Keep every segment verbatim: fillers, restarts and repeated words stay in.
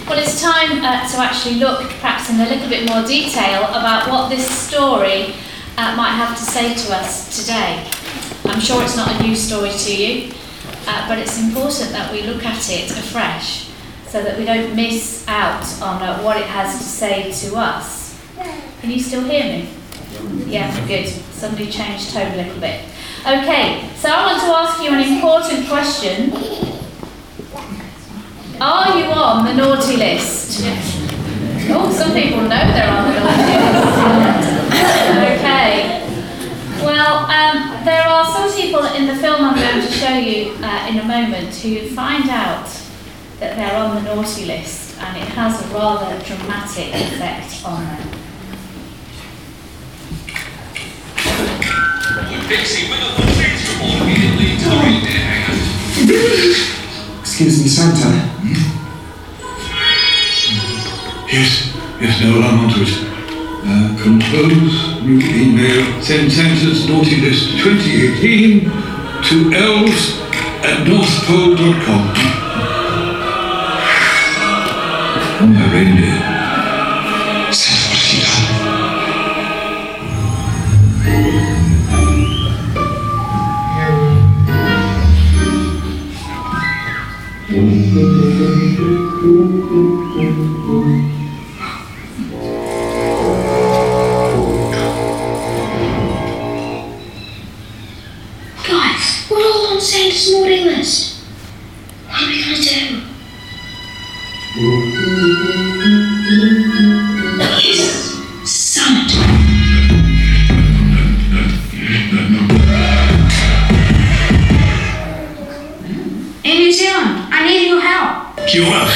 Well, it's time uh, to actually look perhaps in a little bit more detail about what this story uh, might have to say to us today. I'm sure it's not a new story to you, uh, but it's important that we look at it afresh so that we don't miss out on uh, what it has to say to us. Can you still hear me? Yeah, good. Somebody changed tone a little bit. Okay, so I want to ask you an important question. Are you on the naughty list? Oh, some people know they're on the naughty list. Okay. Well, um, there are some people in the film I'm going to show you uh, in a moment who find out that they're on the naughty list, and it has a rather dramatic effect on them. Dixie, with a things report immediately Tory near hangar. Excuse me, Santa. Hmm? Yes, yes, no, I'm onto it. Uh, compose new email. Send Santa's naughty list twenty eighteen to elves at north pole dot com. Oh, my reindeer. Santa, what have you done? Guys, we're all on Santa's naughty list. What are we gonna do? Yes, summit. In New Zealand, I need your help. Kia ora.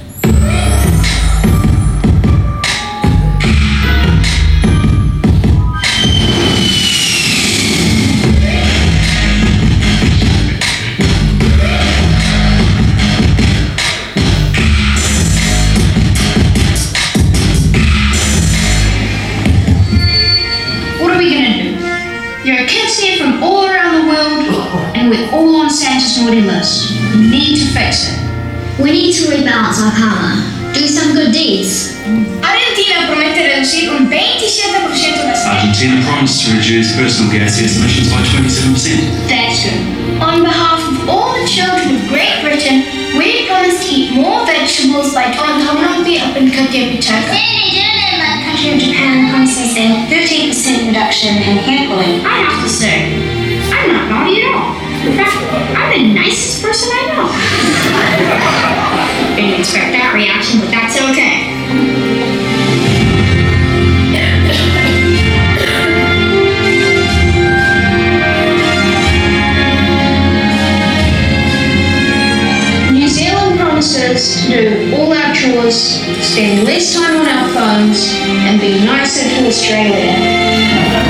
What are we gonna do? There are kids here from all around the world, and we're all on Santa's naughty list. We need to fix it. We need to rebalance our karma. Do some good deeds. Argentina promette reducir un twenty-seven percent of the Argentina promised to reduce personal gas emissions by twenty-seven percent. That's good. On behalf of all the children of Great Britain, we promise to eat more vegetables by twenty twenty up in Country of Japan promises a fifteen percent reduction in hair pulling. I have to say, I'm not naughty at all. In fact, I'm the nicest person I know. Didn't expect that reaction, but that's okay. New Zealand promises to do all our chores, spend less time on our phones, and be nicer to Australia.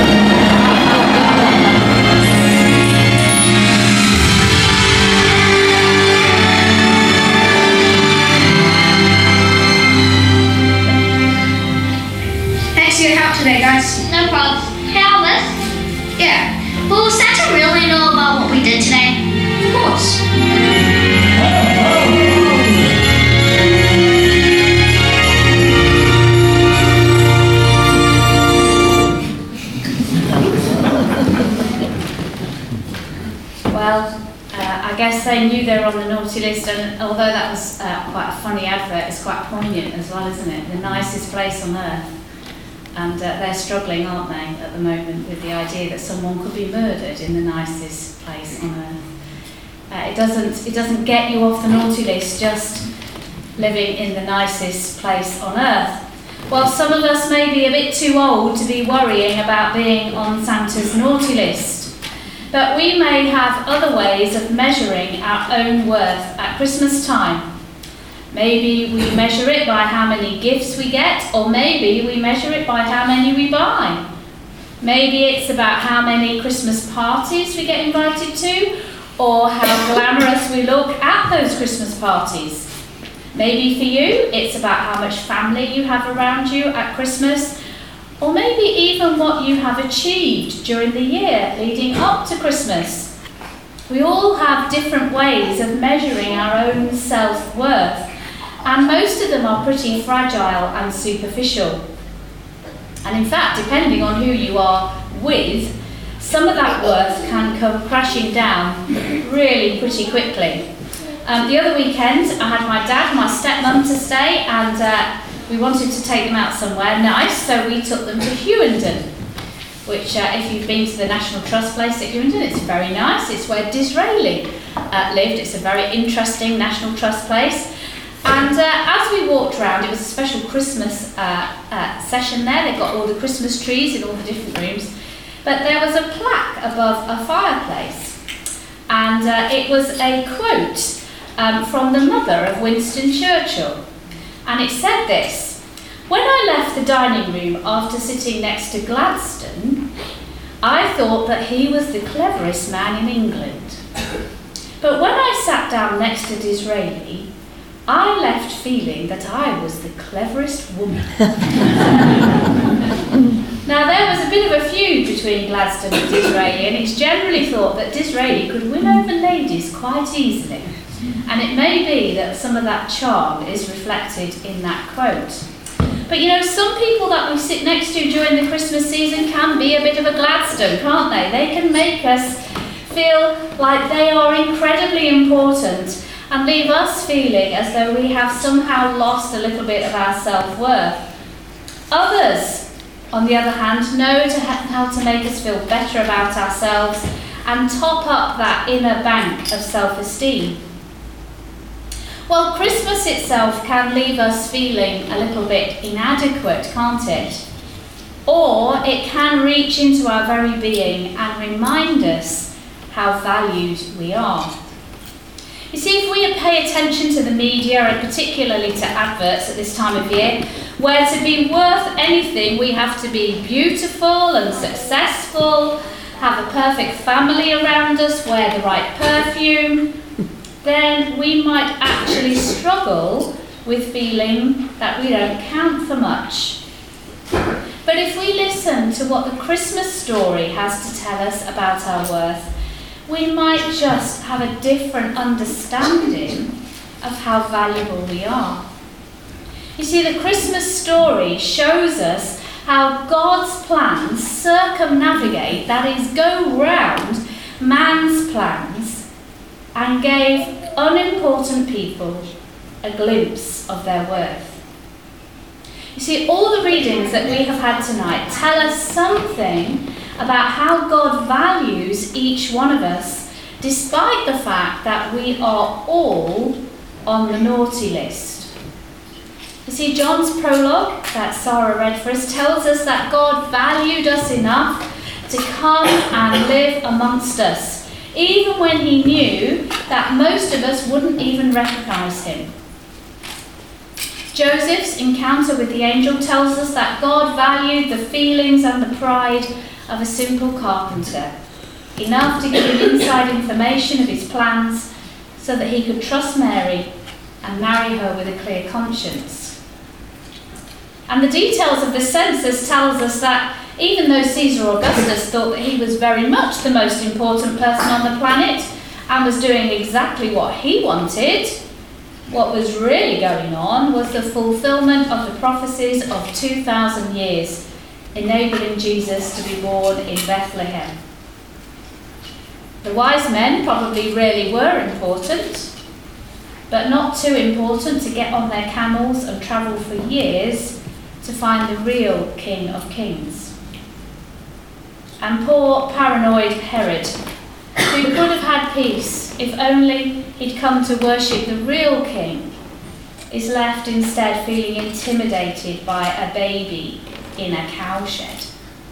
Thanks for your help today, guys. No problem. Hey, Albus, Yeah, will Santa really know about what we did today? of course. Well, uh, I guess they knew they were on the naughty list, and although that was uh, quite a funny advert, it's quite poignant as well, isn't it? The nicest place on earth. And uh, they're struggling, aren't they, at the moment, with the idea that someone could be murdered in the nicest place on earth. Uh, it doesn't, it doesn't get you off the naughty list just living in the nicest place on earth. While some of us may be a bit too old to be worrying about being on Santa's naughty list, but we may have other ways of measuring our own worth at Christmas time. Maybe we measure it by how many gifts we get, or maybe we measure it by how many we buy. Maybe it's about how many Christmas parties we get invited to, or how glamorous we look at those Christmas parties. Maybe for you, it's about how much family you have around you at Christmas, or maybe even what you have achieved during the year leading up to Christmas. We all have different ways of measuring our own self-worth, And most of them are pretty fragile and superficial. And in fact, depending on who you are with, some of that worth can come crashing down really pretty quickly. Um, the other weekend, I had my dad and my stepmum to stay, and uh, we wanted to take them out somewhere nice, so we took them to Hughenden, which, uh, if you've been to the National Trust place at Hughenden, it's very nice. It's where Disraeli uh, lived. It's a very interesting National Trust place. And uh, as we walked around, it was a special Christmas uh, uh, session there. They've got all the Christmas trees in all the different rooms. But there was a plaque above a fireplace, and uh, it was a quote um, from the mother of Winston Churchill. And it said this: "When I left the dining room after sitting next to Gladstone, I thought that he was the cleverest man in England. But when I sat down next to Disraeli, I left feeling that I was the cleverest woman." Now, there was a bit of a feud between Gladstone and Disraeli, and it's generally thought that Disraeli could win over ladies quite easily. And it may be that some of that charm is reflected in that quote. But you know, some people that we sit next to during the Christmas season can be a bit of a Gladstone, can't they? They can make us feel like they are incredibly important and leave us feeling as though we have somehow lost a little bit of our self-worth. Others, on the other hand, know to ha- how to make us feel better about ourselves and top up that inner bank of self-esteem. Well, Christmas itself can leave us feeling a little bit inadequate, can't it? Or it can reach into our very being and remind us how valued we are. You see, if we pay attention to the media, and particularly to adverts at this time of year, where to be worth anything we have to be beautiful and successful, have a perfect family around us, wear the right perfume, then we might actually struggle with feeling that we don't count for much. But if we listen to what the Christmas story has to tell us about our worth, we might just have a different understanding of how valuable we are. You see, the Christmas story shows us how God's plans circumnavigate, that is, go round man's plans, and gave unimportant people a glimpse of their worth. You see, all the readings that we have had tonight tell us something about how God values each one of us, despite the fact that we are all on the naughty list. You see, John's prologue, that Sarah read for us, tells us that God valued us enough to come and live amongst us, even when he knew that most of us wouldn't even recognise him. Joseph's encounter with the angel tells us that God valued the feelings and the pride of a simple carpenter, enough to give him inside information of his plans so that he could trust Mary and marry her with a clear conscience. And the details of the census tells us that even though Caesar Augustus thought that he was very much the most important person on the planet and was doing exactly what he wanted, what was really going on was the fulfillment of the prophecies of two thousand years, enabling Jesus to be born in Bethlehem. The wise men probably really were important, but not too important to get on their camels and travel for years to find the real King of Kings. And poor paranoid Herod, who could have had peace if only he'd come to worship the real king, is left instead feeling intimidated by a baby in a cowshed.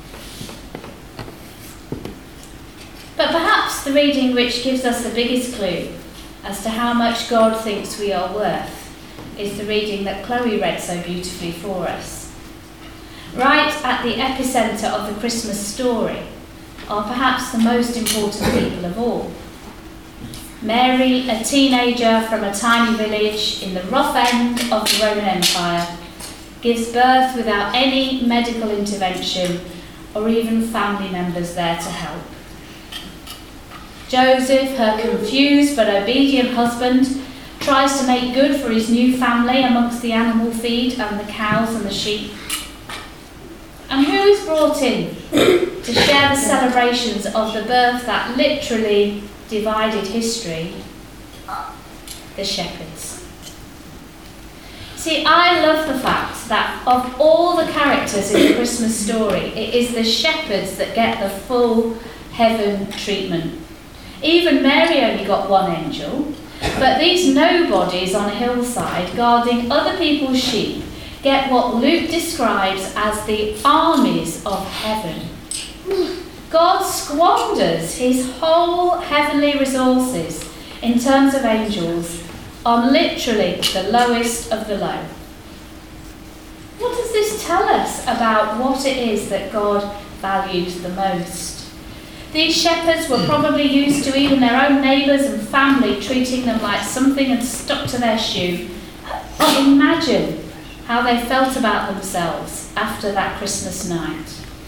But perhaps the reading which gives us the biggest clue as to how much God thinks we are worth is the reading that Chloe read so beautifully for us. Right at the epicentre of the Christmas story are perhaps the most important people of all. Mary, a teenager from a tiny village in the rough end of the Roman Empire, gives birth without any medical intervention or even family members there to help. Joseph, her confused but obedient husband, tries to make good for his new family amongst the animal feed and the cows and the sheep. And who is brought in to share the celebrations of the birth that literally divided history? The shepherds. See, I love the fact that of all the characters in the Christmas story, it is the shepherds that get the full heaven treatment. Even Mary only got one angel, but these nobodies on a hillside guarding other people's sheep get what Luke describes as the armies of heaven. God squanders his whole heavenly resources in terms of angels on literally the lowest of the low. What does this tell us about what it is that God values the most? These shepherds were probably used to even their own neighbours and family treating them like something had stuck to their shoe. But imagine how they felt about themselves after that Christmas night.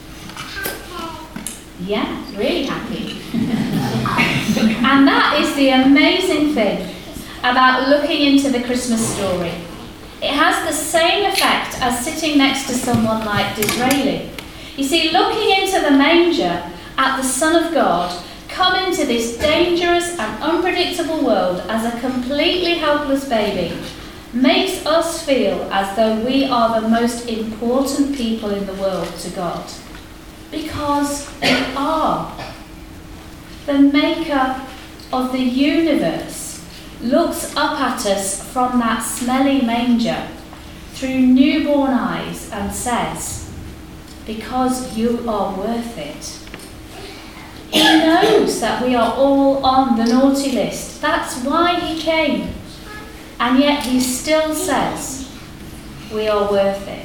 Yeah, really happy. And that is the amazing thing about looking into the Christmas story. It has the same effect as sitting next to someone like Disraeli. You see, looking into the manger at the Son of God come into this dangerous and unpredictable world as a completely helpless baby makes us feel as though we are the most important people in the world to God. Because we are. The maker of the universe looks up at us from that smelly manger through newborn eyes and says, because you are worth it. He knows that we are all on the naughty list. That's why he came. And yet he still says, we are worth it.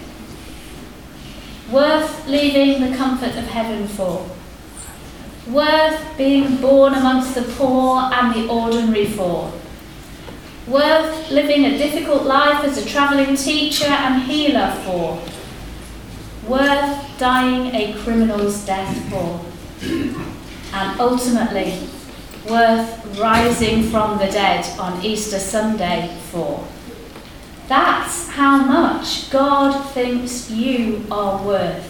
Worth leaving the comfort of heaven for. Worth being born amongst the poor and the ordinary for. Worth living a difficult life as a travelling teacher and healer for. Worth dying a criminal's death for. And ultimately, worth rising from the dead on Easter Sunday for. That's how much God thinks you are worth.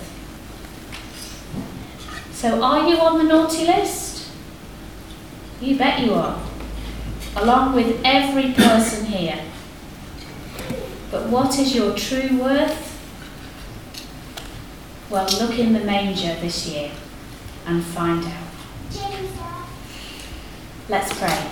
So are you on the naughty list? You bet you are, along with every person here. But what is your true worth? Well, look in the manger this year and find out. Let's pray.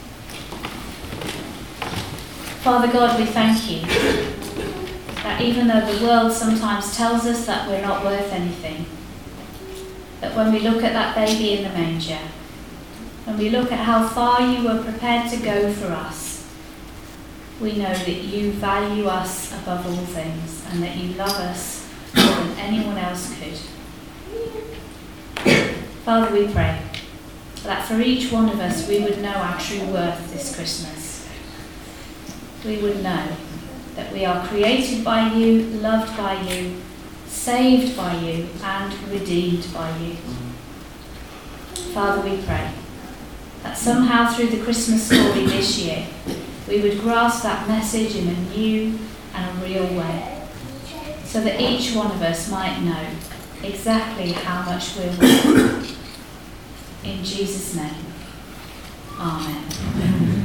Father God, we thank you that even though the world sometimes tells us that we're not worth anything, that when we look at that baby in the manger, when we look at how far you were prepared to go for us, we know that you value us above all things and that you love us more than anyone else could. Father, we pray that for each one of us we would know our true worth this Christmas. We would know that we are created by you, loved by you, saved by you, and redeemed by you. Father, we pray that somehow through the Christmas story this year we would grasp that message in a new and a real way, so that each one of us might know exactly how much we're worth. In Jesus' name, amen.